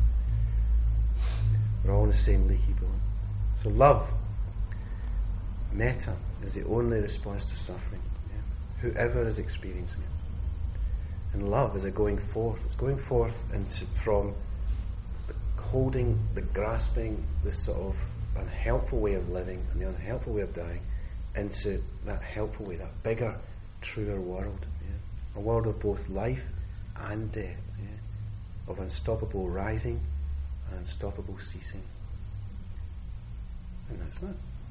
We're all in the same leaky boat. So love, metta, is the only response to suffering. Yeah? Whoever is experiencing it. And love is a going forth. It's going forth from the holding, the grasping, this sort of unhelpful way of living and the unhelpful way of dying, into that helpful way, that bigger, truer world. Yeah? A world of both life and death, yeah? Of unstoppable rising and unstoppable ceasing. And that's that.